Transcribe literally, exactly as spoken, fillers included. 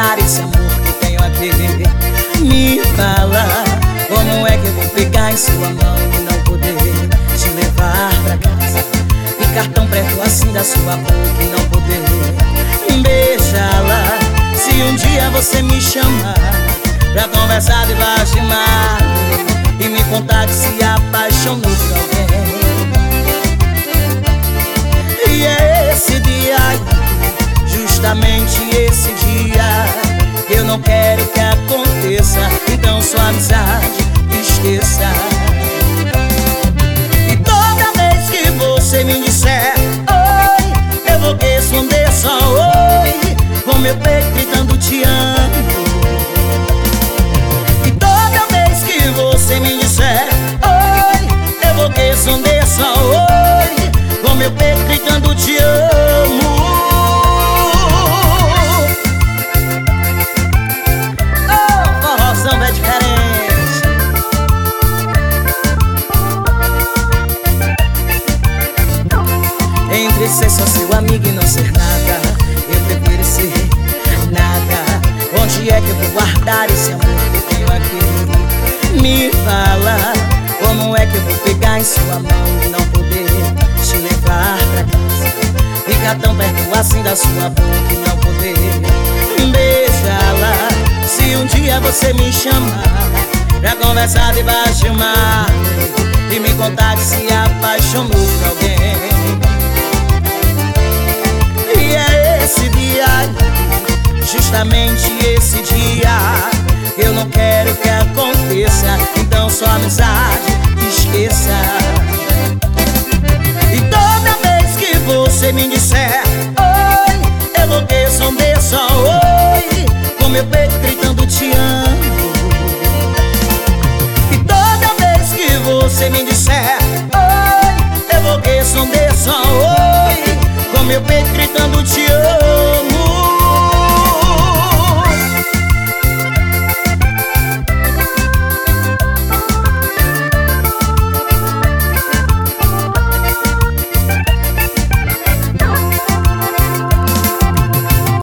guardar esse amor que eu tenho aqui. Me fala, como é que eu vou pegar em sua mão e não poder te levar pra casa? Ficar tão perto assim da sua boca e não poder beijá-la. Se um dia você me chamar pra conversar debaixo de mar e me contar que se apaixonou por alguém, e é esse dia, justamente esse dia, que eu não quero que aconteça. Então sua amizade esqueça. E toda vez que você me disser oi, eu vou responder só oi, com meu peito gritando te amo. E toda vez que você me disser oi, eu vou responder só oi, com meu peito gritando te amo. Oh, forrozão é diferente. Entre ser só seu amigo e não ser nada, eu prefiro ser nada. Onde é que eu vou guardar esse amor que eu tenho aqui? Me fala, como é que eu vou pegar em sua mão e não poder te levar pra casa? Ficar tão perto assim da sua boca e não poder beijá-la. Se um dia você me chamar pra conversar debaixo de mar e me contar que se apaixonou por alguém, e é esse dia, justamente esse dia, que eu não quero que aconteça. Então sua amizade esqueça. E toda vez que você me disser oi, eu vou responder só oi, com meu peito gritando te amo. E toda vez que você me disser oi, eu vou responder só oi, com meu peito gritando te amo.